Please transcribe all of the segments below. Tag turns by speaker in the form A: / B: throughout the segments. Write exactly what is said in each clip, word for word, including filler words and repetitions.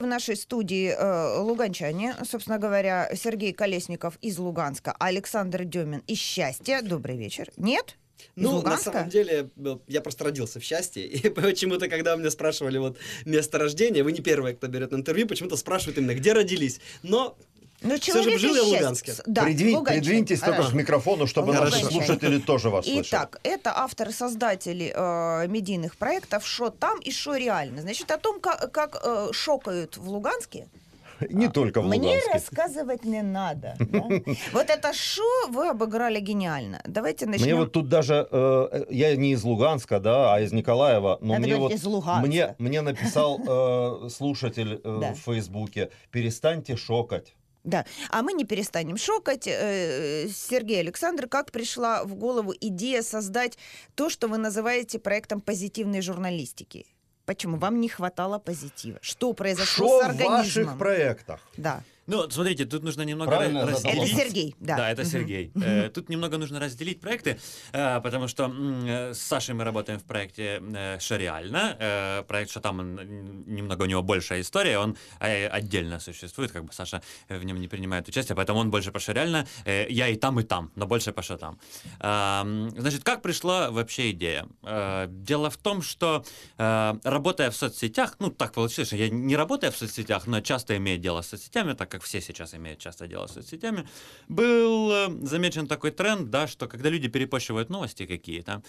A: нашей студии э, луганчане, собственно говоря, Сергей Колесников из Луганска, Александр Демин из Счастья. Добрый вечер. Нет? Из
B: ну,
A: Луганска?
B: На самом деле, я просто родился в Счастье, и почему-то, когда меня спрашивали вот место рождения, вы не первые, кто берет интервью, почему-то спрашивают именно, где родились, но...
A: Ну,
B: все же жил я в Луганске.
A: Да,
C: Придвинь,
A: Луганчан.
C: придвиньтесь только к микрофону, чтобы
A: Хорошо.
C: наши слушатели тоже вас слышали.
A: Итак, это авторы-создатели э, медийных проектов «Шо там» и «Шо реально». Значит, о том, как, как э, шокают в Луганске,
C: Не только в
A: мне
C: Луганске.
A: рассказывать не надо. Да? Вот это шо вы обыграли гениально. Давайте начнем.
C: Мне вот тут даже, э, я не из Луганска, да, а из Николаева, но
A: Надо
C: мне
A: говорить,
C: вот
A: из Луганска.
C: мне, мне написал э, слушатель э,
A: Да.
C: в Фейсбуке: перестаньте шокать.
A: Да, а мы не перестанем шокать. Э, Сергей, Александр, как пришла в голову идея создать то, что вы называете проектом позитивной журналистики? Почему? Вам не хватало позитива? Что произошло
C: Что
A: с
C: в
A: организмом?
C: ваших проектах?
A: Да.
D: Ну, смотрите, тут нужно немного
C: Правильно я
D: разделить.
C: задал
A: Это Сергей, да.
D: Да, это
A: Мгм.
D: Сергей.
A: Мгм.
D: Э, Тут немного нужно разделить проекты, э, потому что м, э, с Сашей мы работаем в проекте э, «Шо реально». Э, Проект «Шо там», он, м, немного у него большая история, он э, отдельно существует, как бы Саша в нем не принимает участие, поэтому он больше по «Шо реально». Э, Я и там, и там, но больше по «Шо там». Эм, Значит, как пришла вообще идея? Э, Дело в том, что э, работая в соцсетях, ну, так получилось, что я не работаю в соцсетях, но часто имею дело с соцсетями, так как все сейчас имеют часто дело с соцсетями, был э, замечен такой тренд, да, что когда люди перепощивают новости какие-то,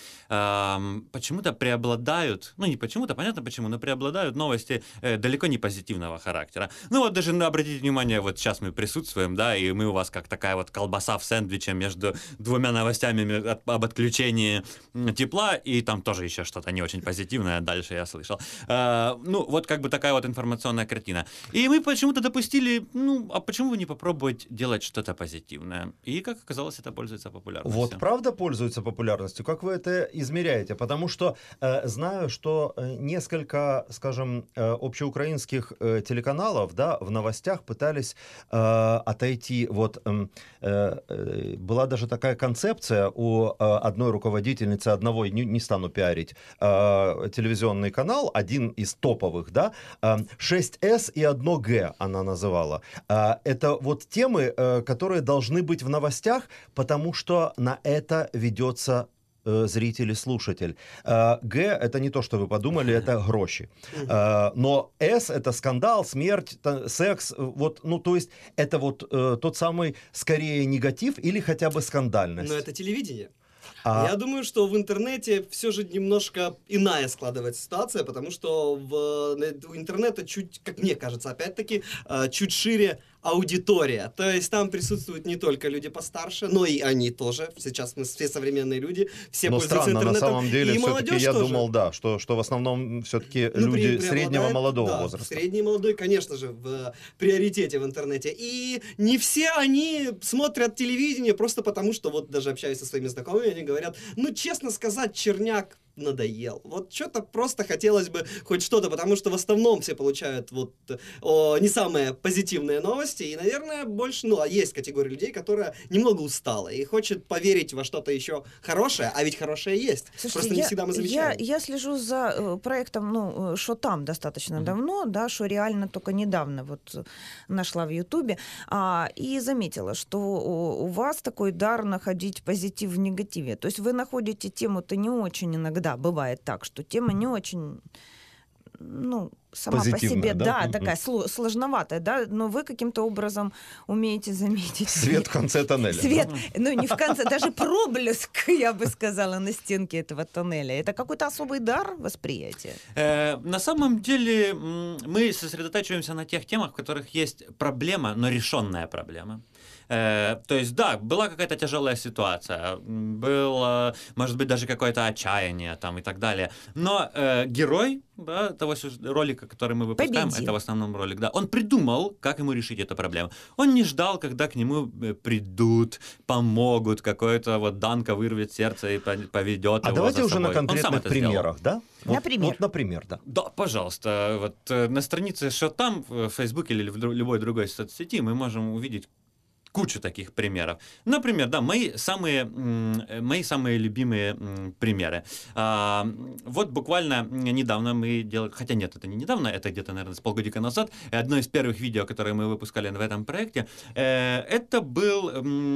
D: эм, почему-то преобладают, ну не почему-то, понятно почему, но преобладают новости э, далеко не позитивного характера. Ну вот даже, ну, обратите внимание, вот сейчас мы присутствуем, да, и мы у вас как такая вот колбаса в сэндвиче между двумя новостями ме- от- об отключении м, тепла, и там тоже еще что-то не очень позитивное дальше я слышал. Э, ну вот как бы такая вот информационная картина. И мы почему-то допустили, ну, а почему бы не попробовать делать что-то позитивное? И, как оказалось, это пользуется популярностью.
C: Вот правда пользуется популярностью? Как вы это измеряете? Потому что э, знаю, что э, несколько, скажем, э, общеукраинских э, телеканалов, да, в новостях пытались э, отойти. Вот э, э, была даже такая концепция у э, одной руководительницы одного, не, не стану пиарить, э, телевизионный канал, один из топовых, да, э, шесть эс и одно гэ она называла. Э, это вот темы, э, которые должны быть в новостях, потому что на это ведется э, зритель и слушатель. Э, Г — это не то, что вы подумали, это гроши. Э, но С — это скандал, смерть, та- секс. э, Вот, ну, то есть это вот э, тот самый, скорее, негатив или хотя бы скандальность.
B: Но это телевидение.
C: А-
B: Я думаю, что в интернете все же немножко иная складывается ситуация, потому что в, у интернета чуть, как мне кажется, опять-таки, э, чуть шире аудитория. То есть там присутствуют не только люди постарше, но и они тоже. Сейчас мы все современные люди, все
C: Но
B: пользуются
C: странно, на
B: интернетом.
C: самом деле,
B: и
C: все-таки
B: молодежь
C: я
B: тоже.
C: думал, да, что, что в основном все-таки
B: Ну,
C: люди
B: пре-
C: среднего
B: преобладает,
C: молодого
B: да,
C: возраста.
B: Средний и молодой, конечно же, в приоритете в интернете. И не все они смотрят телевидение просто потому, что вот даже общаюсь со своими знакомыми, они говорят, ну, честно сказать, черняк надоел. Вот что-то просто хотелось бы хоть что-то, потому что в основном все получают вот о, не самые позитивные новости, и, наверное, больше, ну, а есть категория людей, которая немного устала и хочет поверить во что-то еще хорошее, а ведь хорошее есть.
A: Слушайте,
B: просто не
A: я,
B: всегда мы
A: я,
B: замечаем.
A: я слежу за э, проектом, ну, «Шо там» достаточно
D: Мгм.
A: давно, да, «Шо реально» только недавно вот э, нашла в Ютубе, а, и заметила, что у, у вас такой дар находить позитив в негативе. То есть вы находите тему-то не очень иногда, бывает так, что тема не очень, ну, сама по
C: Позитивная,
A: себе,
C: да?
A: да,
C: Мгм.
A: такая сло- сложноватая, да, но вы каким-то образом умеете заметить.
C: Свет в конце тоннеля. да?
A: Свет, ну не в конце, даже проблеск, я бы сказала, на стенке этого тоннеля. Это какой-то особый дар восприятия.
D: Э, На самом деле м, мы сосредотачиваемся на тех темах, в которых есть проблема, но решенная проблема. Э, То есть, да, была какая-то тяжелая ситуация, м, было, может быть, даже какое-то отчаяние там и так далее. Но э, герой, да, того сюж- ролика, который мы выпускаем,
A: Победил.
D: это в основном ролик, да, он придумал, как ему решить эту проблему. Он не ждал, когда к нему э, придут, помогут, какой-то вот Данка вырвет сердце и по- поведет
C: А
D: его
C: давайте
D: за
C: уже
D: собой.
C: на
D: Он сам
C: конкретных
D: это сделал.
C: примерах, да? Вот-
A: Например?
C: Вот, например, да.
D: Да, пожалуйста. Вот э, на странице «Шо там» в Facebook или в дру- любой другой соцсети мы можем увидеть кучу таких примеров. Например, да, мои самые, мои самые любимые примеры. А, вот буквально недавно мы делали, хотя нет, это не недавно, это где-то, наверное, с полгодика назад, одно из первых видео, которые мы выпускали в этом проекте, это был,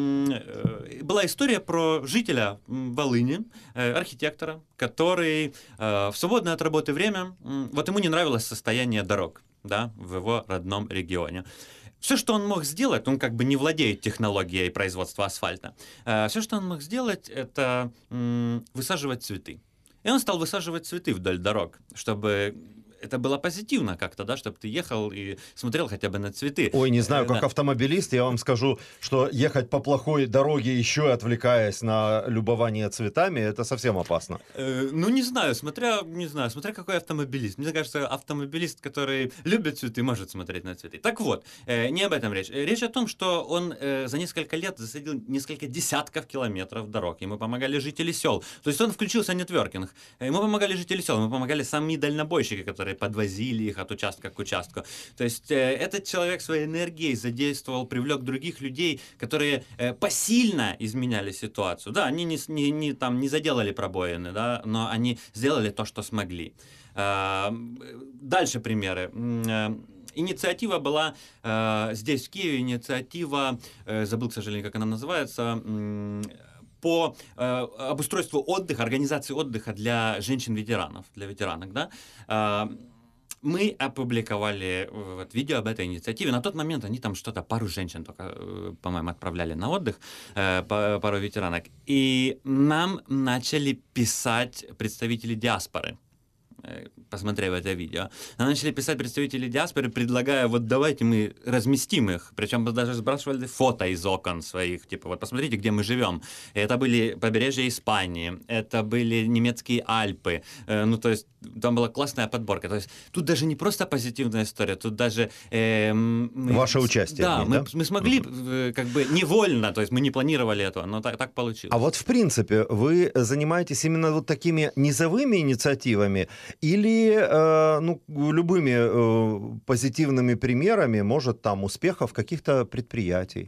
D: была история про жителя Волыни, архитектора, который в свободное от работы время, вот ему не нравилось состояние дорог, да, в его родном регионе. Все, что он мог сделать, он как бы не владеет технологией производства асфальта. Все, что он мог сделать, это высаживать цветы. И он стал высаживать цветы вдоль дорог, чтобы это было позитивно как-то, да, чтобы ты ехал и смотрел хотя бы на цветы.
C: Ой, не знаю, как
D: да.
C: автомобилист, я вам скажу, что ехать по плохой дороге, еще отвлекаясь на любование цветами, это совсем опасно.
D: Э, ну, не знаю, смотря, не знаю, смотря какой автомобилист. Мне кажется, автомобилист, который любит цветы, может смотреть на цветы. Так вот, э, не об этом речь. Речь о том, что он э, за несколько лет засадил несколько десятков километров дорог. Ему помогали жители сел. То есть он включился нетворкинг. Ему помогали жители сел, ему помогали сами дальнобойщики, которые подвозили их от участка к участку. То есть э, этот человек своей энергией задействовал, привлек других людей, которые э, посильно изменяли ситуацию. Да, они не, не, не, там, не заделали пробоины, да, но они сделали то, что смогли. Э, дальше примеры. Э, Инициатива была э, здесь, в Киеве, инициатива, э, забыл, к сожалению, как она называется, э, по э, обустройству отдыха, организации отдыха для женщин-ветеранов, для ветеранок, да. Э, мы опубликовали вот, видео об этой инициативе. На тот момент они там что-то, пару женщин только, э, по-моему, отправляли на отдых, э, пару ветеранок. И нам начали писать представители диаспоры, посмотрев это видео. Нам начали писать представители диаспоры, предлагая, вот давайте мы разместим их. Причем даже сбрасывали фото из окон своих. Типа, вот посмотрите, где мы живем. И это были побережья Испании, это были немецкие Альпы. Ну, то есть, там была классная подборка. То есть, тут даже не просто позитивная история, тут даже... Э, мы,
C: Ваше участие.
D: Да,
C: в ней,
D: мы,
C: да?
D: мы смогли, э, как бы, невольно, то есть, мы не планировали этого, но так, так получилось.
C: А вот, в принципе, вы занимаетесь именно вот такими низовыми инициативами, или э, ну, любыми э, позитивными примерами, может, там, успехов каких-то предприятий?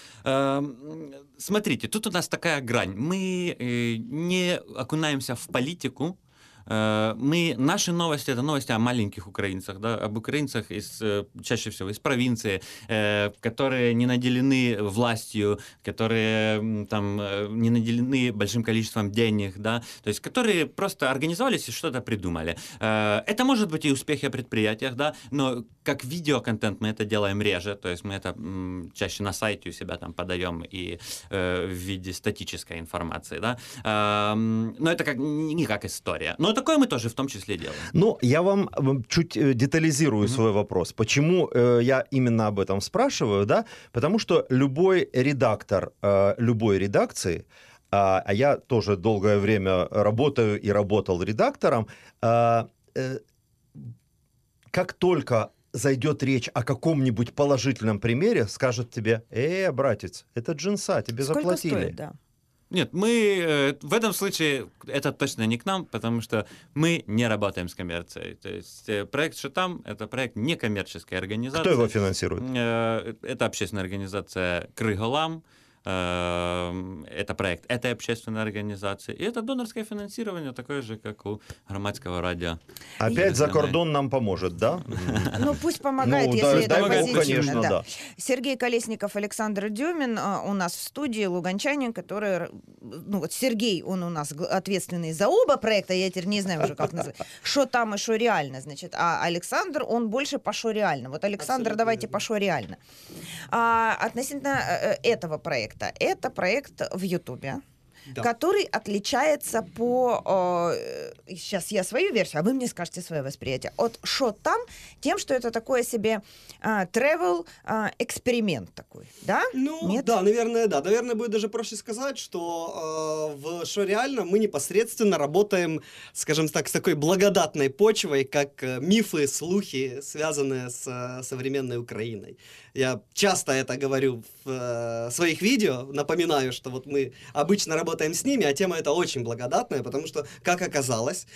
D: Смотрите, тут у нас такая грань. Мы э, не окунаемся в политику. Мы, наши новости — это новости о маленьких украинцах, да, об украинцах из, чаще всего из провинции, э, которые не наделены властью, которые там не наделены большим количеством денег, да, то есть которые просто организовались и что-то придумали. Э, это может быть и успехи о предприятиях, да, но как видеоконтент мы это делаем реже, то есть мы это м, чаще на сайте у себя там подаем и э, в виде статической информации, да, э, но это как, не как история. Но такое мы тоже в том числе делаем.
C: Ну, я вам чуть детализирую mm-hmm. свой вопрос. Почему э, я именно об этом спрашиваю, да? Потому что любой редактор э, любой редакции, э, а я тоже долгое время работаю и работал редактором, э, э, как только зайдет речь о каком-нибудь положительном примере, скажет тебе: «Э, братец, это джинса, тебе
A: Сколько
C: заплатили».
A: Стоит, да.
D: Нет, мы э, в этом случае это точно не к нам, потому что мы не работаем с коммерцией. То есть э, проект «Шотам» — это проект некоммерческой организации.
C: Кто его финансирует?
D: Э, это общественная организация «Крыголам». Это проект этой общественной организации. И это донорское финансирование, такое же, как у громадского радио.
C: Опять за кордон нам поможет, да?
A: Ну, пусть помогает,
C: Ну,
A: если
C: да,
A: это
C: дай бог,
A: позитивно.
C: конечно,
A: да.
C: да.
A: Сергей Колесников, Александр Дюмин у нас в студии, луганчанин, который... Ну, вот Сергей, он у нас ответственный за оба проекта, я теперь не знаю уже, как называть. Что там и что реально, значит. А Александр, он больше по шо реально. Вот, Александр,
B: Абсолютно
A: давайте
B: верно.
A: по шо реально. А, относительно этого проекта. Это проект в Ютубе,
B: Да.
A: который отличается по... Э, сейчас я свою версию, а вы мне скажете свое восприятие. От «Шо там?» тем, что это такое себе э, travel э, эксперимент такой, да?
B: Ну,
A: Нет?
B: да, наверное, да. Наверное, будет даже проще сказать, что э, в «Шо реально» мы непосредственно работаем, скажем так, с такой благодатной почвой, как э, мифы, слухи, связанные с э, современной Украиной. Я часто это говорю в э, своих видео, напоминаю, что вот мы обычно работаем работаем с ними, а тема эта очень благодатная, потому что, как оказалось,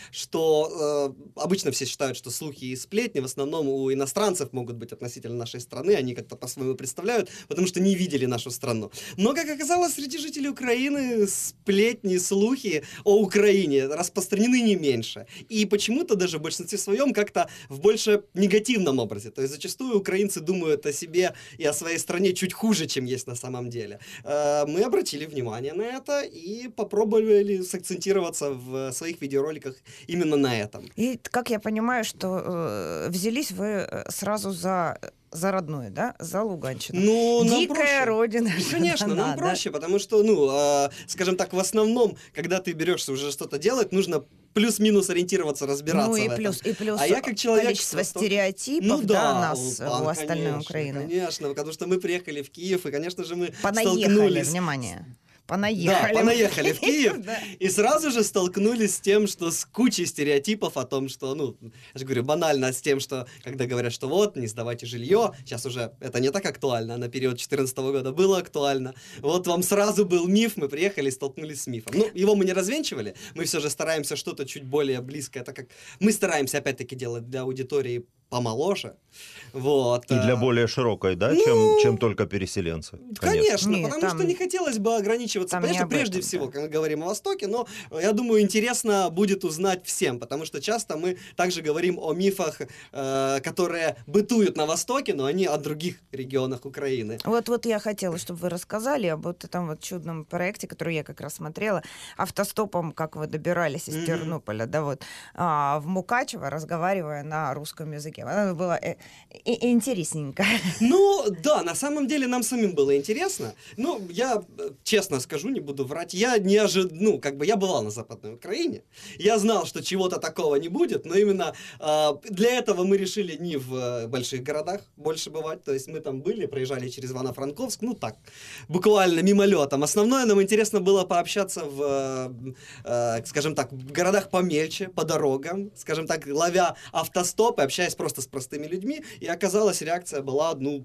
B: что э, обычно все считают, что слухи и сплетни в основном у иностранцев могут быть относительно нашей страны, они как-то по-своему представляют, потому что не видели нашу страну. Но, как оказалось, среди жителей Украины сплетни, слухи о Украине распространены не меньше. И почему-то даже в большинстве своем как-то в больше негативном образе. То есть зачастую украинцы думают о себе и о своей стране чуть хуже, чем есть на самом деле. Э, мы обратили внимание на это и попробовали сакцентироваться в своих видеороликах именно на этом.
A: И, как я понимаю, что э, взялись вы сразу за... за родное, да? За Луганщину.
B: Ну, нам
A: Дикая
B: проще.
A: родина.
B: Конечно, нам
A: ждана,
B: проще, да? Потому что, ну, э, скажем так, в основном, когда ты берешься уже что-то делать, нужно плюс-минус ориентироваться, разбираться
A: Ну и
B: в этом.
A: плюс, и плюс
B: а я как человек
A: количество
B: с Востока-
A: стереотипов,
B: ну,
A: да,
B: да,
A: у нас,
B: Улпан,
A: у остальной
B: конечно,
A: Украины.
B: Конечно, потому что мы приехали в Киев, и, конечно же, мы
A: Понаехали,
B: столкнулись...
A: внимание. Понаехали.
B: Да, понаехали в Киев,
A: Да.
B: и сразу же столкнулись с тем, что с кучей стереотипов о том, что, ну, я же говорю, банально с тем, что, когда говорят, что вот, не сдавайте жилье, сейчас уже это не так актуально, а на период две тысячи четырнадцатого года было актуально. Вот вам сразу был миф, мы приехали и столкнулись с мифом. Ну, его мы не развенчивали, мы все же стараемся что-то чуть более близкое, так как мы стараемся, опять-таки, делать для аудитории помоложе. Вот.
C: И для более широкой, да,
B: ну,
C: чем, чем только переселенцы.
B: Конечно,
A: Нет,
B: потому
A: там-
B: что не хотелось бы ограничиваться.
A: там не
B: Конечно,
A: об
B: прежде
A: этом,
B: всего,
A: да.
B: когда мы говорим о Востоке, но я думаю, интересно будет узнать всем, потому что часто мы также говорим о мифах, э, которые бытуют на Востоке, но они о других регионах Украины.
A: Вот, вот я хотела, чтобы вы рассказали об вот этом вот чудном проекте, который я как раз смотрела, автостопом, как вы добирались из
B: Мгм.
A: Тернополя, да, вот, а, в Мукачево, разговаривая на русском языке. Она была э, и- интересненько.
B: Ну, да, на самом деле нам самим было интересно. Ну, я э, честно скажу, не буду врать, я не ожидал, ну, как бы я бывал на Западной Украине, я знал, что чего-то такого не будет, но именно э, для этого мы решили не в э, больших городах больше бывать, то есть мы там были, проезжали через Ивано-Франковск, ну так, буквально мимолетом. Основное нам интересно было пообщаться в, э, э, скажем так, в городах помельче, по дорогам, скажем так, ловя автостопы, общаясь просто с простыми людьми, и оказалось, реакция была, ну,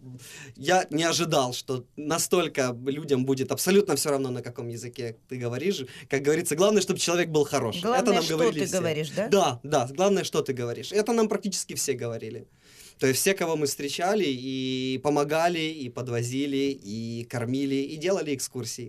B: я не ожидал, что настолько людям будет абсолютно все равно, на каком языке ты говоришь. Как говорится, главное, чтобы человек был хороший.
A: Главное,
B: Это нам
A: что
B: говорили
A: ты
B: все.
A: говоришь, да?
B: Да, да, главное, что ты говоришь. Это нам практически все говорили. То есть все, кого мы встречали, и помогали, и подвозили, и кормили, и делали экскурсии.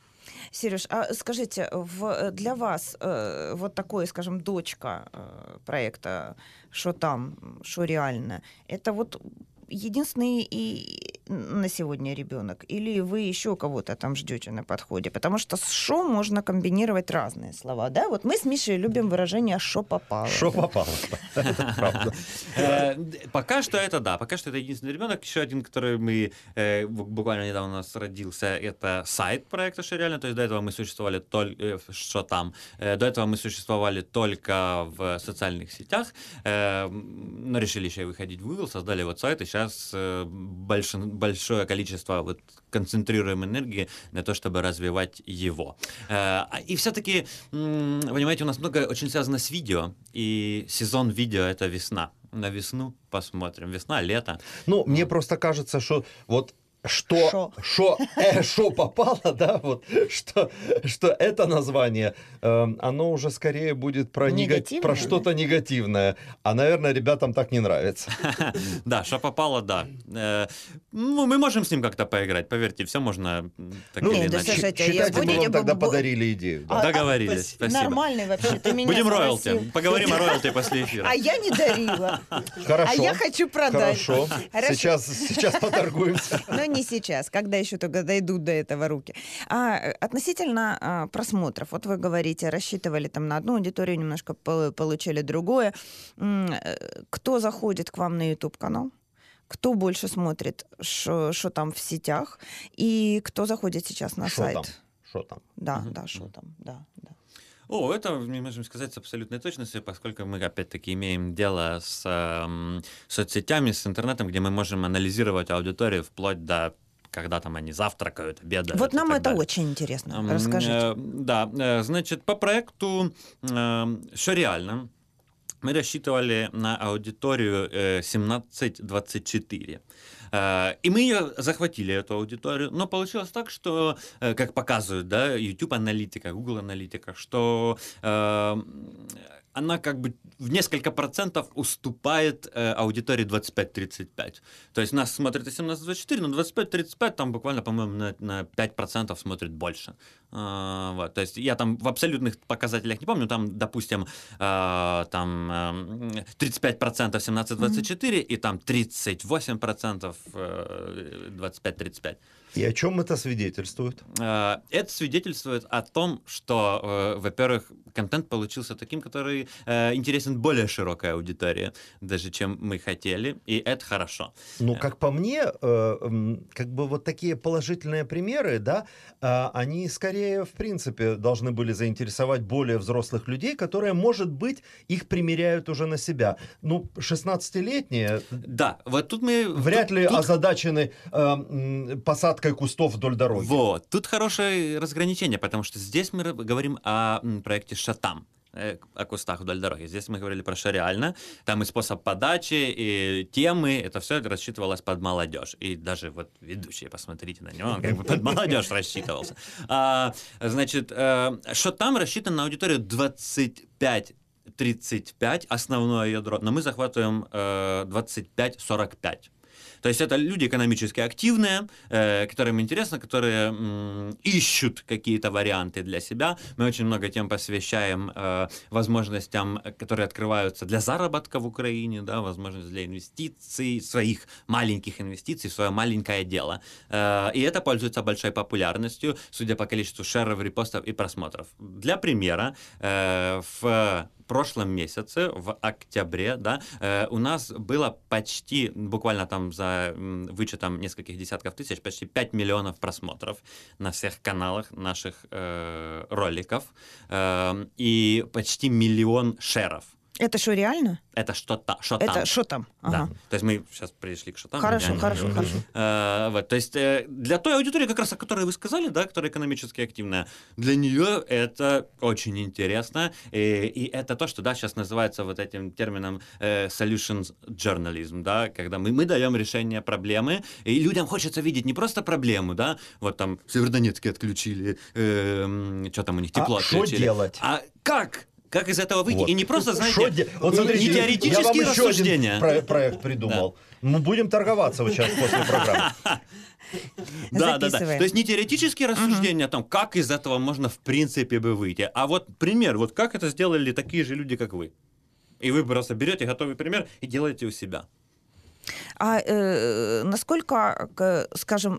A: Сереж, а скажите, в, для вас э, вот такое, скажем, дочка э, проекта «Шо там, шо реально», это вот единственный и на сегодня ребенок? Или вы еще кого-то там ждете на подходе? Потому что с «шо» можно комбинировать разные слова, да? Вот мы с Мишей любим выражение «шо попало».
C: Что
A: да?
C: попало, да, это правда.
D: Э, Пока что это да, пока что это единственный ребенок. Еще один, который мы э, бу- буквально недавно у нас родился, это сайт проекта «Что реально?». То есть до этого мы существовали только что там. Э, До этого мы существовали только в социальных сетях, э, но решили еще и выходить в Google, создали вот сайт, и сейчас э, большин- большое количество вот концентрируем энергии на то, чтобы развивать его. Э, а- И все-таки, м, понимаете, у нас много очень связано с видео, и сезон видео — это весна. На весну посмотрим. Весна, лето.
C: Ну, мне просто кажется, что вот что,
A: Шо.
C: шо, э, шо попало, да, вот, что, что это название, э, оно уже скорее будет про, нега-
A: Негативное,
C: про
A: да?
C: что-то негативное, а, наверное, ребятам так не нравится.
D: Да, что попало, да. Э, Ну, мы можем с ним как-то поиграть, поверьте, все можно м, так
C: Ну,
D: или
A: Не, да
D: иначе.
A: слушайте, а я
C: считайте, мы
A: будете
C: вам тогда
A: бу- бу-
C: подарили идею. да.
A: А-
D: Договорились, спасибо.
A: Нормальный вообще, ты меня
D: Будем
A: спросил.
D: роялти. Поговорим о роялти после эфира.
A: А я не дарила.
C: Хорошо.
A: А я хочу продать.
C: Хорошо.
A: Хорошо.
C: Сейчас, сейчас поторгуемся.
A: Но не сейчас, когда еще только дойдут до этого руки. А, э, относительно а, просмотров, вот вы говорите, рассчитывали там на одну аудиторию, немножко по- получили другое. М, э, Кто заходит к вам на YouTube-канал? Кто больше смотрит, что там в сетях? И кто заходит сейчас на
C: Шо
A: сайт?
C: там? Что там?
A: Да,
D: Мгм.
A: да, что там, да, да.
D: О, это мы можем сказать с абсолютной точностью, поскольку мы опять-таки имеем дело с эм, соцсетями, с интернетом, где мы можем анализировать аудиторию вплоть до когда там они завтракают, обедают.
A: Вот
D: и
A: нам
D: так
A: это
D: далее.
A: очень интересно.
D: М,
A: Расскажите.
D: э, Да, э, значит, по проекту э, «Что реально?». мы рассчитывали на аудиторию э, семнадцать двадцать четыре. Э, и мы ее захватили, эту аудиторию. Но получилось так, что, э, как показывают, да, YouTube-аналитика, Google-аналитика, что э, она как бы в несколько процентов уступает э, аудитории двадцать пять тридцать пять. То есть нас смотрит и семнадцать двадцать четыре, но двадцать пять тридцать пять там буквально, по-моему, на, на пять процентов смотрит больше. А, вот, то есть я там в абсолютных показателях не помню, там, допустим, а, там а, тридцать пять процентов семнадцать двадцать четыре mm-hmm. и там тридцать восемь процентов двадцать пять тридцать пять.
C: И о чем это свидетельствует?
D: Это свидетельствует о том, что, во-первых, контент получился таким, который интересен более широкой аудитории, даже чем мы хотели, и это хорошо.
C: Ну, как по мне, как бы вот такие положительные примеры, да, они скорее, в принципе, должны были заинтересовать более взрослых людей, которые, может быть, их примеряют уже на себя. Ну, шестнадцатилетние...
D: Да, вот тут мы...
C: Вряд
D: тут,
C: ли
D: тут...
C: озадачены э, посадкой кустов вдоль дороги.
D: Вот, тут хорошее разграничение, потому что здесь мы говорим о проекте «Шатам», о кустах вдоль дороги. Здесь мы говорили про «Шареально». Там и способ подачи, и темы, это все рассчитывалось под молодежь. И даже вот ведущий, посмотрите на него, он как бы под молодежь рассчитывался. А, значит, «Шатам» рассчитан на аудиторию двадцать пять тридцать пять, основное ядро, но мы захватываем двадцать пять сорок пять. То есть это люди экономически активные, э, которым интересно, которые м, ищут какие-то варианты для себя. Мы очень много тем посвящаем э, возможностям, которые открываются для заработка в Украине, да, возможность для инвестиций, своих маленьких инвестиций, в свое маленькое дело. Э, и это пользуется большой популярностью, судя по количеству шеров, репостов и просмотров. Для примера, э, в В прошлом месяце, в октябре, да, э, у нас было почти, буквально там за вычетом нескольких десятков тысяч, почти пять миллионов просмотров на всех каналах наших э, роликов э, и почти миллион шеров.
A: Это что, реально?
D: Это что-то, что там.
A: Это что там? Ага.
D: Да. То есть мы сейчас пришли к что-то.
A: Хорошо, хорошо, хорошо.
D: Э, вот, то есть э, для той аудитории, как раз о которой вы сказали, да, которая экономически активная, для нее это очень интересно. И, и это то, что, да, сейчас называется вот этим термином э, solutions journalism, да, когда мы, мы даем решение проблемы, и людям хочется видеть не просто проблему, да, вот там в Северодонецке отключили, э, что там у них, тепло
C: а
D: отключили.
C: Что делать?
D: А как? Как из этого выйти?
C: Вот.
D: И не просто, знаете,
C: де... вот, смотрите,
D: не теоретические
C: я вам
D: рассуждения.
C: Еще один про- проект придумал. Да. Мы будем торговаться вот сейчас после программы.
D: Да, да, да. То есть не теоретические рассуждения о том, как из этого можно в принципе бы выйти, а вот пример, вот как это сделали такие же люди, как вы. И вы просто берете готовый пример и делаете у себя.
A: А э, насколько, скажем,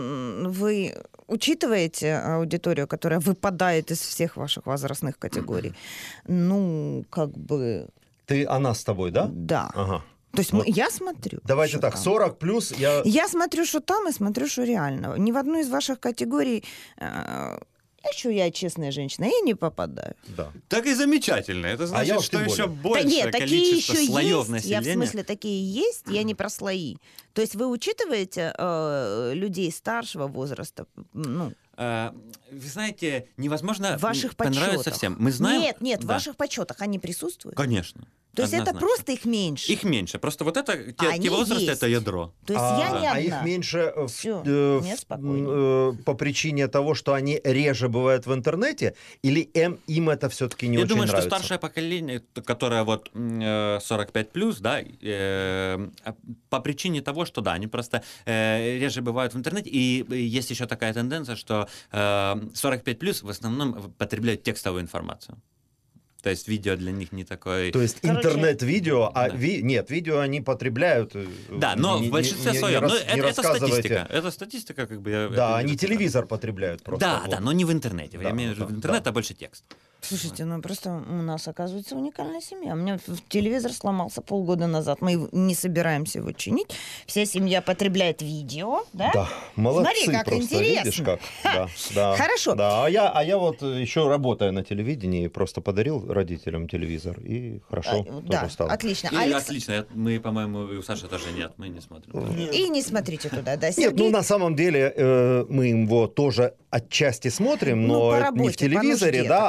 A: вы учитываете аудиторию, которая выпадает из всех ваших возрастных категорий? Ну, как бы...
C: Ты, она с тобой, да?
A: Да.
C: Ага.
A: То есть вот. мы, я смотрю.
C: Давайте так, там. сорок плюс я...
A: Я смотрю, что там, и смотрю, что реально. Ни в одну из ваших категорий... Э, Еще я честная женщина, я не попадаю.
C: Да.
D: Так и замечательно. Это значит,
C: а
D: что еще
C: более.
D: больше
A: да нет,
D: количество
A: такие
D: слоев
A: есть.
D: населения.
A: Я в смысле, такие есть, я не про слои. То есть вы учитываете э, людей старшего возраста? Ну,
D: вы знаете, невозможно
A: в ваших
D: понравиться
A: подсчетах.
D: всем. Мы знаем...
A: Нет, нет,
D: да.
A: в ваших подсчетах они присутствуют?
D: Конечно.
A: То есть
D: однозначно.
A: Это просто их меньше?
D: Их меньше. Просто вот это, те, те возрасты,
A: есть.
D: Это ядро.
A: То есть
C: а,
A: я не одна.
C: А их меньше
A: Всё,
C: э,
A: мне
C: э, по причине того, что они реже бывают в интернете, или им, им это все-таки не
D: Я
C: очень
D: думаю,
C: нравится?
D: что старшее поколение, которое вот сорок пять плюс, да, э, по причине того, что да, они просто э, реже бывают в интернете, и есть еще такая тенденция, что э, сорок пять плюс в основном потребляют текстовую информацию. То есть видео для них не такое...
C: То есть
A: Короче,
C: интернет-видео, а
D: да.
C: ви... нет, видео они потребляют.
D: Да, но
C: не,
D: в большинстве
C: не,
D: своем.
C: не,
D: но
C: не
D: это, это
C: рассказывайте.
D: статистика. Это статистика, как бы... Я,
C: Да,
D: я
C: они телевизор потребляют просто.
D: Да,
C: вот.
D: да, но не в интернете.
C: Да,
D: я имею в виду,
C: да,
D: в интернет,
C: да.
D: а больше текст.
A: Слушайте, ну просто у нас, оказывается, уникальная семья. У меня телевизор сломался полгода назад. Мы не собираемся его чинить. Вся семья потребляет видео, да?
C: Да, молодцы.
A: Смотри, как
C: просто,
A: интересно.
C: видишь, как. Да, да,
A: Хорошо.
C: Да, а я, а я вот еще работаю на телевидении, просто подарил родителям телевизор, и хорошо
A: А,
C: тоже
A: да,
C: стало.
A: отлично.
D: И
A: Алекс-
D: отлично. Я- Мы, по-моему, и у Саши тоже нет. Мы не смотрим.
A: И не смотрите туда, да,
C: Нет,
A: Сергей?
C: ну на самом деле э, мы его тоже отчасти смотрим,
A: Ну,
C: но
A: по
C: это не в
A: работе, по
C: телевизоре,
A: нужде,
C: да,
A: так
C: а вот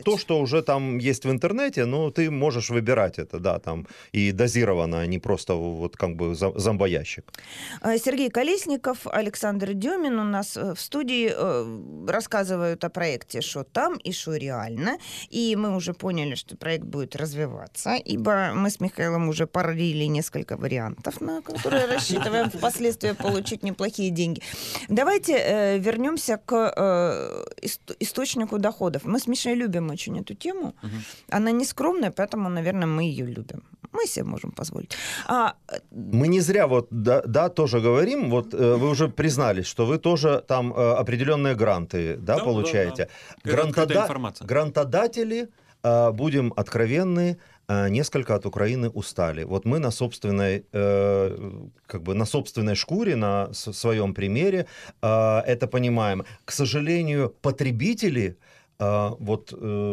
C: то, что уже там есть в интернете, ну, ты можешь выбирать это, да, там, и дозированно, а не просто вот как бы за- зомбоящик.
A: А, Сергей Колесников, Александр Дюмин у нас э, в студии э, рассказывают о проекте «Шо там» и «Шо реально». И мы уже поняли, что проект будет развиваться, ибо мы с Михаилом уже параллели несколько вариантов, на которые рассчитываем впоследствии получить неплохие деньги. Давайте э, вернемся к э, ист- источнику доходов. Мы с Мишей любим очень эту тему.
D: Мгм.
A: Она не скромная, поэтому, наверное, мы ее любим. Мы себе можем позволить. А,
C: Мы не зря вот, да, да, тоже говорим, вот э, вы уже признались, что вы тоже там э, определенные гранты, да,
D: Да,
C: получаете.
D: да, да. Это открытая
C: Грантода-
D: информация.
C: Грантодатели, э, будем откровенны, э, несколько от Украины устали. Вот мы на собственной, э, как бы на собственной шкуре, на с- своем примере э, это понимаем. К сожалению, потребители э, вот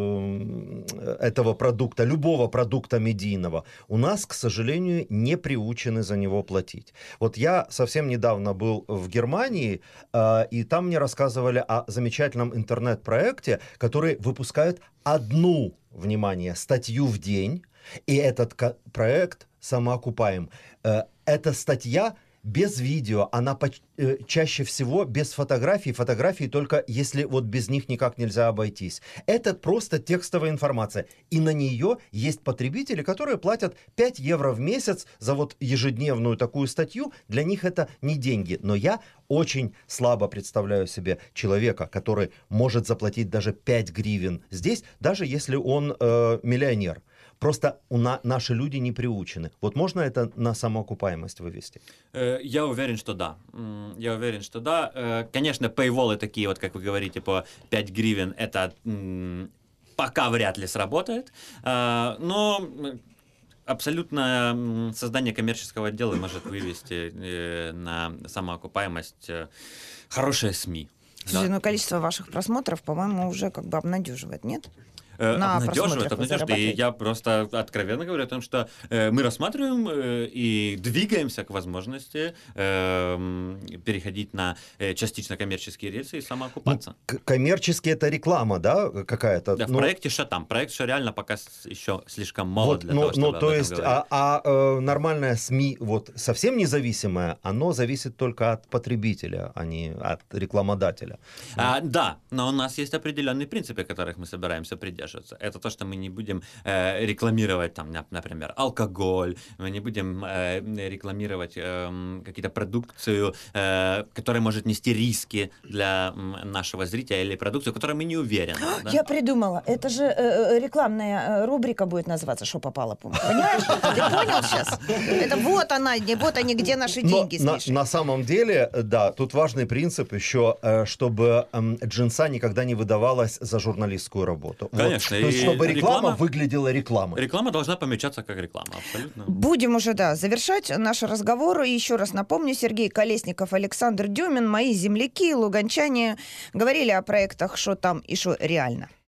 C: э, этого продукта, любого продукта медийного, у нас, к сожалению, не приучены за него платить. Вот я совсем недавно был в Германии, э, и там мне рассказывали о замечательном интернет-проекте, который выпускает одну, внимание, статью в день, и этот ка- проект самоокупаем. Э, Эта статья без видео, она поч- э, чаще всего без фотографий, фотографии только если вот без них никак нельзя обойтись. Это просто текстовая информация, и на нее есть потребители, которые платят пять евро в месяц за вот ежедневную такую статью, для них это не деньги, но я очень слабо представляю себе человека, который может заплатить даже пять гривен здесь, даже если он э, миллионер. Просто у на, наши люди не приучены. Вот можно это на самоокупаемость вывести?
D: Э, Я уверен, что да. М, Я уверен, что да. Э, Конечно, пейволы такие, вот как вы говорите, по пять гривен, это м, пока вряд ли сработает. А, Но м, абсолютное м, создание коммерческого отдела может вывести э, на самоокупаемость э, хорошие СМИ.
A: слушайте,
D: Да.
A: ну количество ваших просмотров, по-моему, уже как бы обнадеживает, нет?
D: Э,
A: На
D: Обнадеживает,
A: просмотрах вы
D: обнадеживает. И
A: зарабатываете?
D: я просто откровенно говорю о том, что э, мы рассматриваем э, и двигаемся к возможности э, м, переходить на э, частично коммерческие рельсы и самоокупаться.
C: К- коммерчески это реклама, да, какая-то?
D: Да, в
C: Ну,
D: проекте «Шатам». Проект «Шо реально» пока с- еще слишком молод
C: вот,
D: для
C: но,
D: того, чтобы
C: но
D: об
C: то
D: этом
C: есть,
D: говорить.
C: а, а, э, нормальное СМИ, вот совсем независимое, оно зависит только от потребителя, а не от рекламодателя.
D: А, да, но у нас есть определенные принципы, которых мы собираемся придерживаться. Это то, что мы не будем э, рекламировать, там, нап- например, алкоголь, мы не будем э, рекламировать э, какие-то продукцию, э, которая может нести риски для м, нашего зрителя, или продукцию, в которой мы не уверены. Да?
A: Я придумала. Это же э, э, рекламная э, рубрика будет называться «Что попало». Понимаешь? Ты понял сейчас? Это вот она, не- вот они, где наши
C: Но
A: деньги с
C: на,
A: Мишей.
C: на самом деле, э, да, тут важный принцип еще, э, чтобы эм, джинса никогда не выдавалась за журналистскую работу. Вот.
D: Конечно,
C: То есть,
D: и
C: чтобы реклама,
D: реклама-
C: выглядела рекламой.
D: Реклама должна помечаться как реклама, абсолютно.
A: Будем уже, да, завершать наш разговор. И еще раз напомню, Сергей Колесников, Александр Дюмин, мои земляки, луганчане, говорили о проектах «Шо там» и «Шо реально».